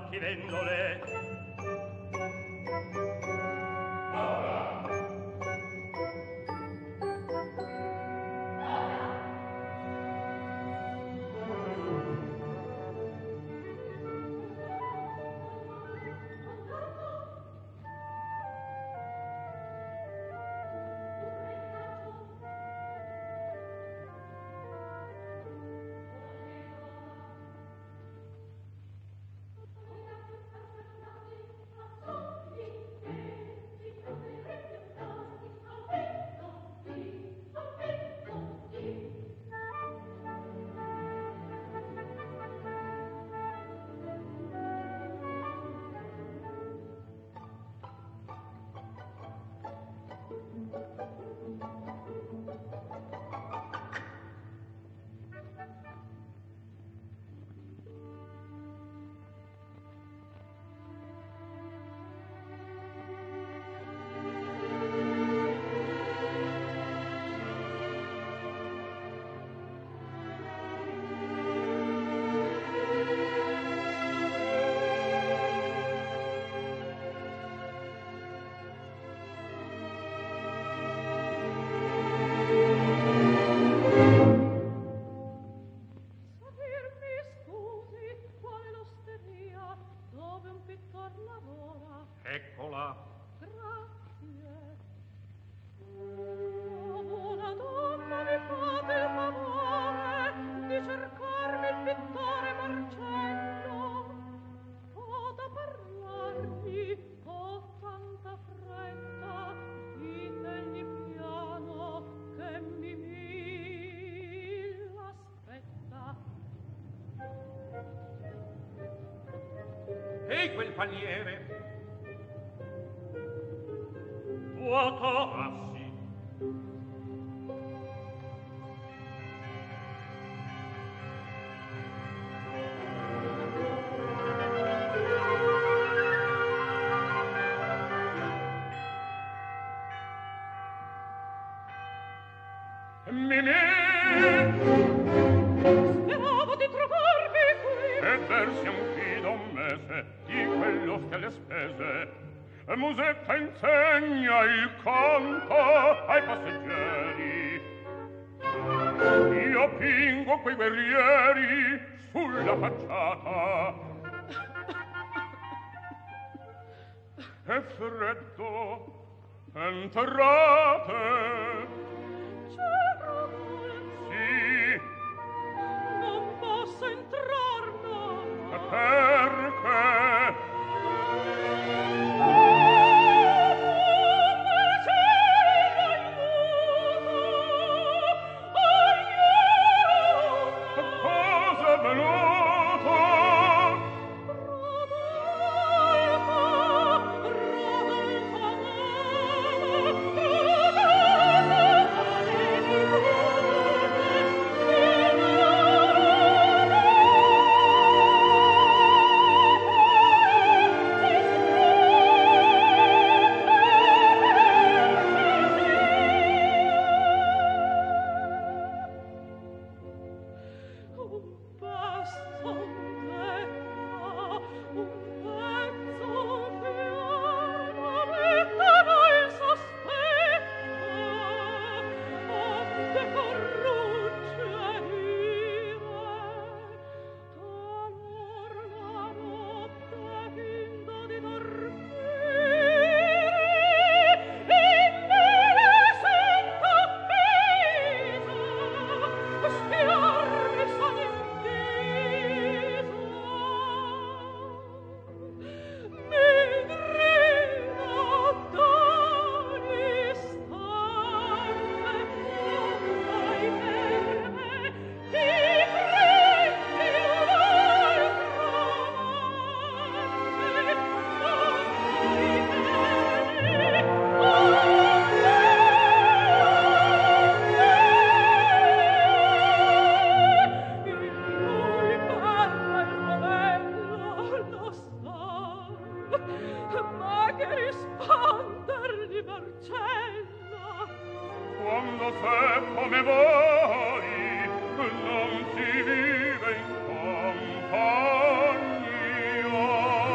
infatti vendole. Ehi quel paniere! Vuoto? Ah, sì. Speravo di trovarvi qui e versi un fido un mese di quello che le spese musetta insegna il canto ai passeggeri. Io pingo quei guerrieri sulla facciata. È freddo, entrate. Sì. Non posso entrar, no. Perché? Cosa è venuto? Ma che rispondergli, Marcello? Quando sei come voi, non si vive in compagnia.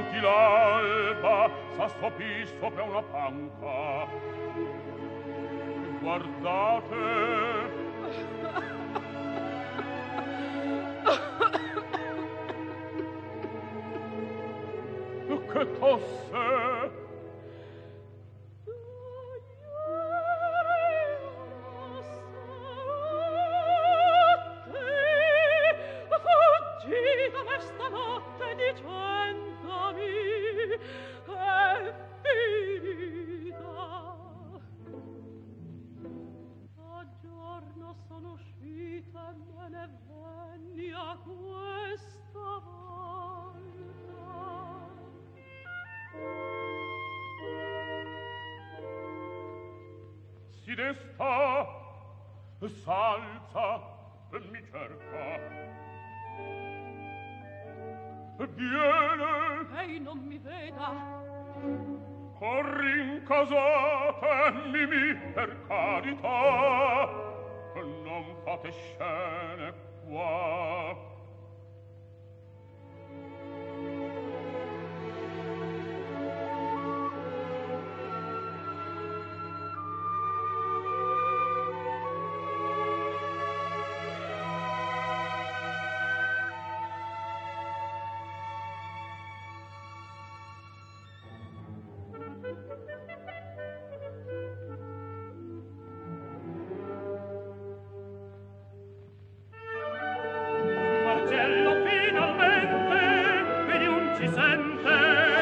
avanti l'alba s'assopì sopra una panca. Guardate, che tosse! Fuggitene stanotte dicendomi è finita. A giorno sono uscita e me ne venni a questa volta. Si desta, s'alza e mi cerca. Viene, Lei non mi veda. corri in casata e Mimì, per carità, non fate scene qua. Marcello finalmente vedi un ci sente.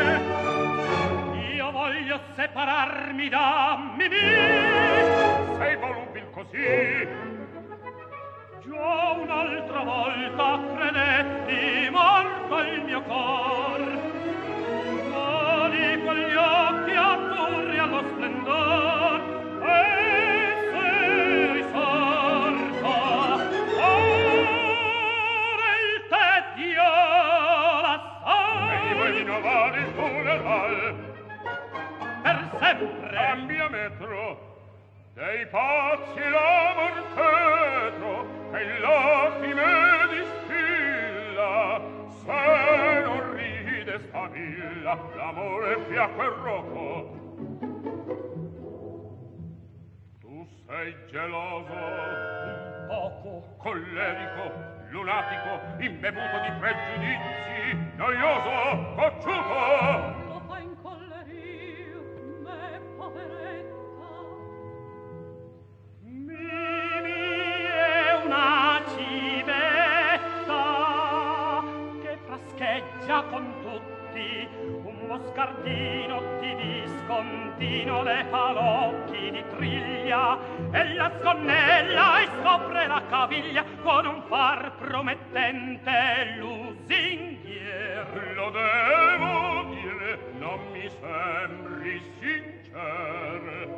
Io voglio separarmi da Mimì. Sei volubil così? Già un'altra volta credetti morto il mio cor. Ma di quegli occhi azzurri allo splendor e sei risorta. Ora il tedio E gli vuoi rinnovare il funeral? per sempre. Cambia metro, dei pazzi l'amor tetro, che in lacrime distilla, se non ride sta villa, l'amore fiacco e roco. Tu sei geloso, Un poco. collerico, lunatico, imbevuto di pregiudizi, noioso, cocciuto. Lo fa incollerir me, poveretta. Mimì è una civetta che frascheggia con tutti, un moscardino di discontino le fa l'occhi di triglia e la sconnella e scopre la caviglia con un far promettente lusinghier. Lo devo dire, non mi sembri sincero.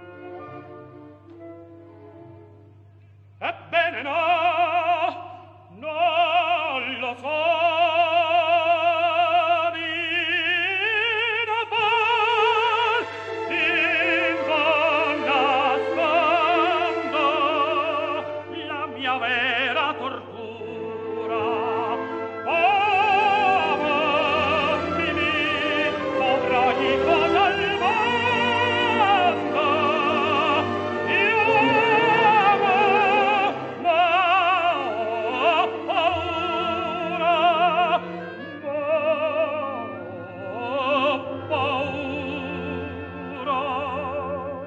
Ebbene no, non lo so. Vino poi in nascondo la mia vera tortura. Oh, Mimì, avrai cosa al mondo. Io amo, ma ho paura,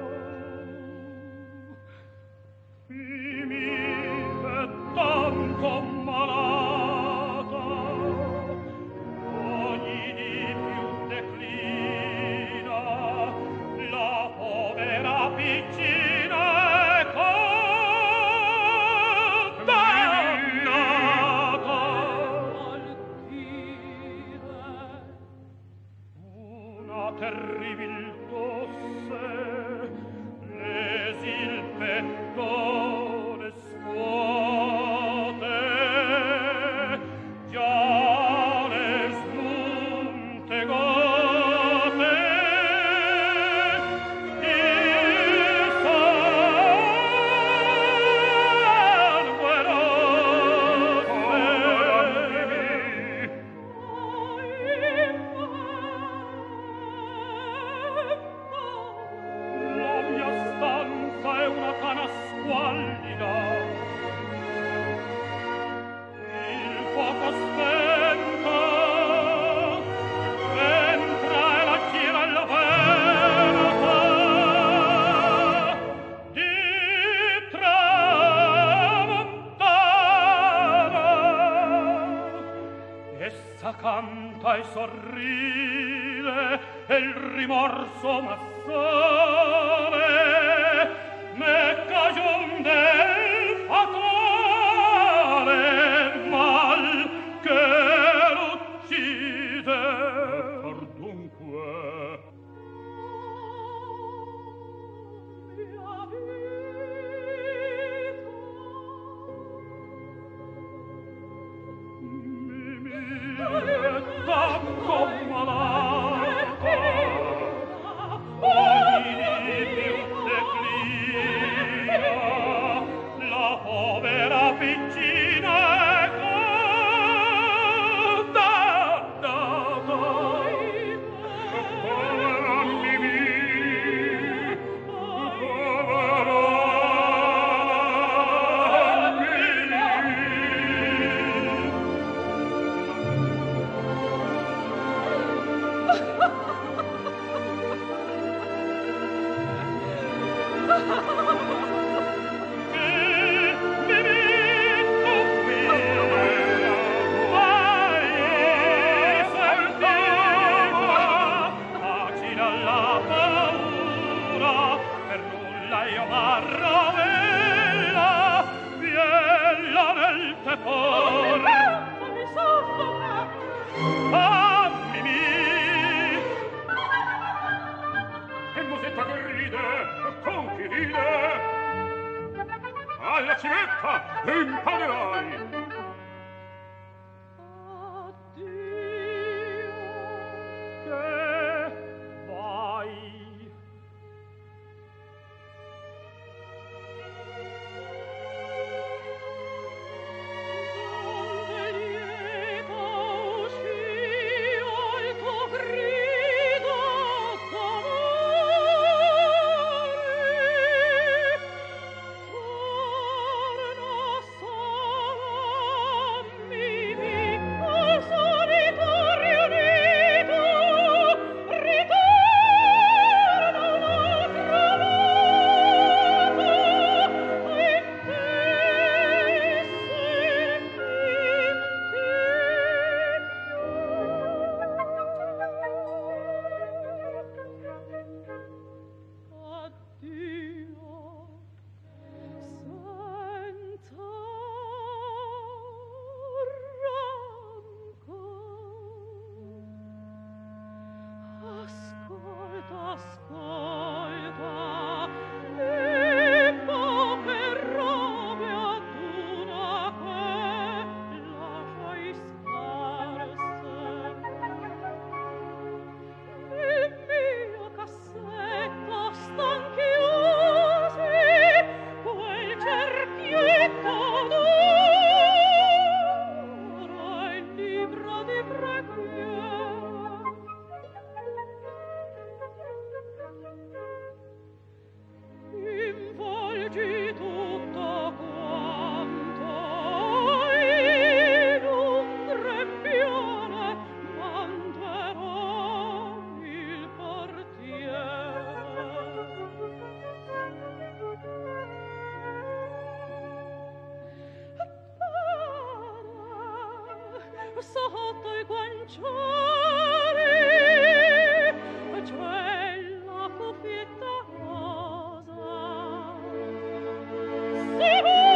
Mimì è tanto canta e sorride e il rimorso m'assale me cagion del fatale mal che l'uccide. Far dunque tanto malata ogni più declina la povera piccina è condannata. povera Mimì, povera alla civetta l'impanerai. Addio. Che vai? Donde lieta uscì il tuo grido d'amore. Torna sola, Mimì, al solitario nido. Ritorna un'altra volta, e in te addio, senza rancor. Ascolta, ascolta, limbo per robe ad una che lasciai scarse. Il mio cassetto stan chiusi, quel cerchietto d'oro e il libro di preghiera. Involgi tutto quanto in un grembiule, manderò il portiere. Sotto i guanciali c'è la cuffietta rosa. Se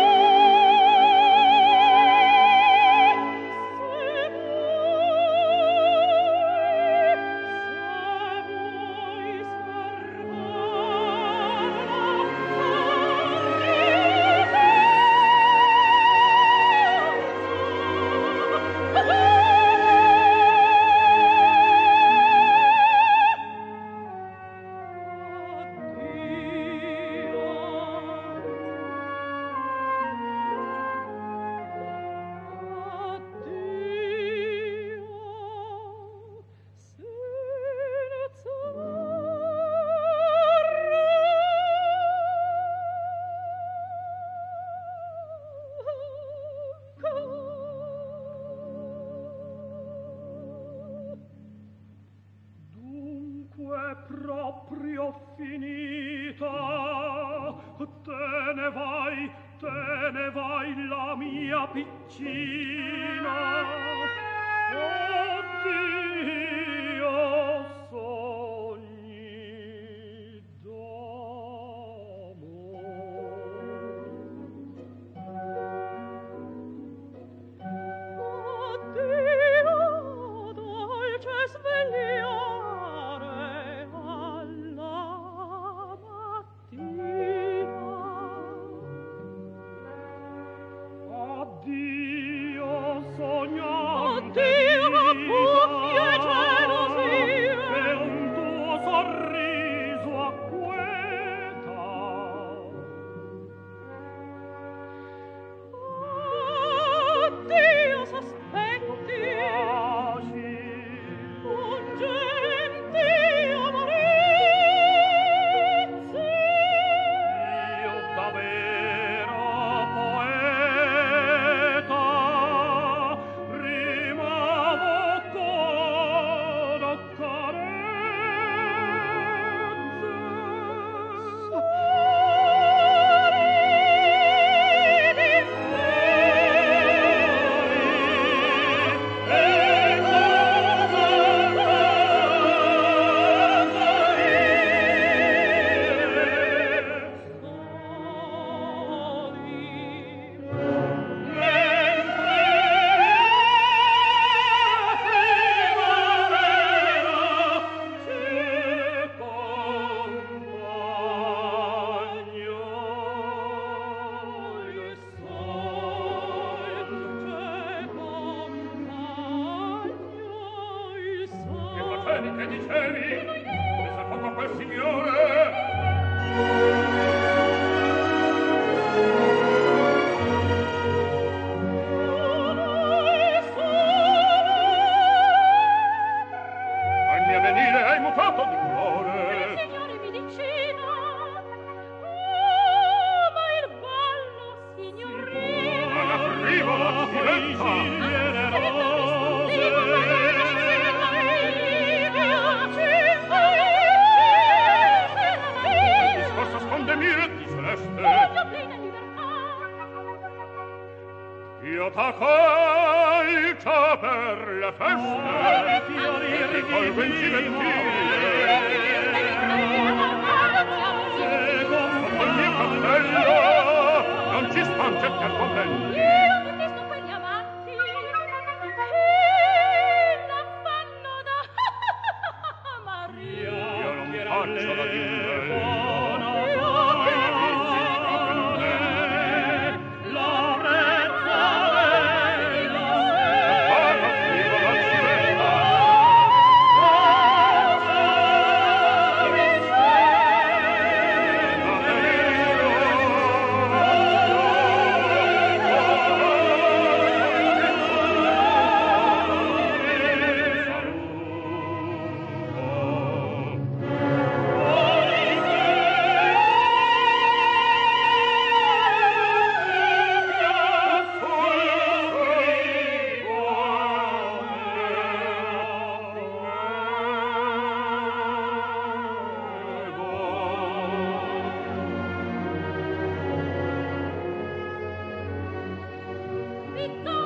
proprio finita, te ne vai la mia piccina. Oh, Vittoria!